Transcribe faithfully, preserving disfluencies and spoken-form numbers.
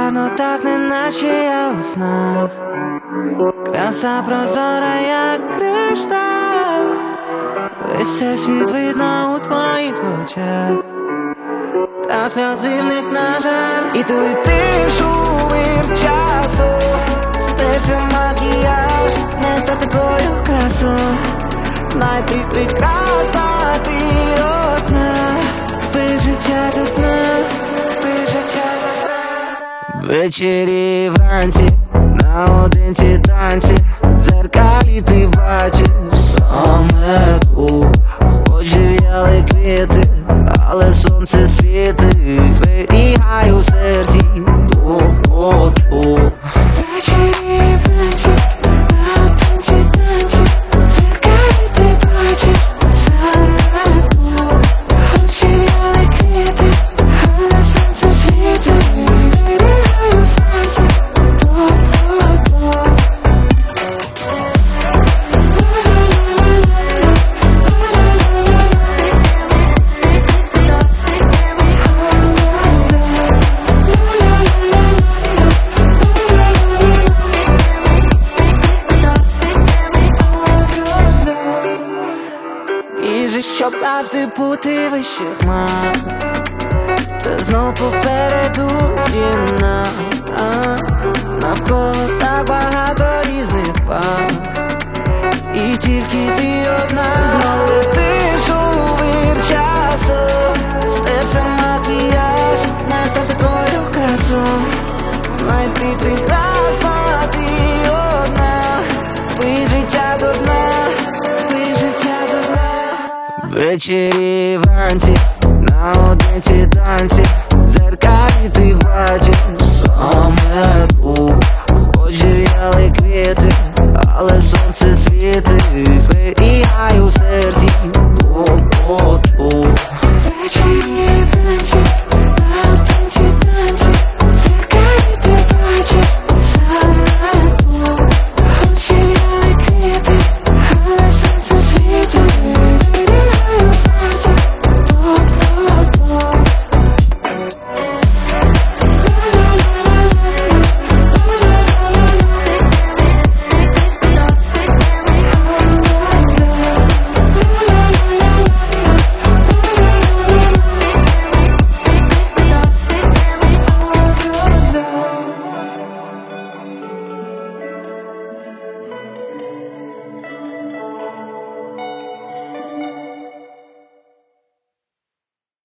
гарно, так неначе я у снах. Краса прозора, як кришталь. Весь цей світ видно у твоїх очах, та сльози в них, на жаль. І ти летиш у вир часу, стерся макіяж, не стерти твою красу. Знай, ти прекрасна, ти одна. Пий життя до дна, пий життя до дна. Ввечері вранці, наодинці танці, в дзеркалі ти бачиш саме ту. Хоч в'яли квіти, але сонце світить. Зберігаю в серці доброту. Ввечері вранці, наодинці танці, в дзеркалі ти бачиш саме ту. Хоч в'яли квіти, але сонце світить. Зберігаю в серці доброту. Біжиш, щоб завжди бути вище хмар, та знов попереду стіна. а, Навколо так багато різних пар, і тільки ти одна. Знов летиш у вир часу, стерся макіяж, не стерти твою красу. Знай, ти прекрасна, ти одна. Пий життя до дна, пий життя до дна. Ввечері вранці, наодинці танці, в дзеркалі ти бачиш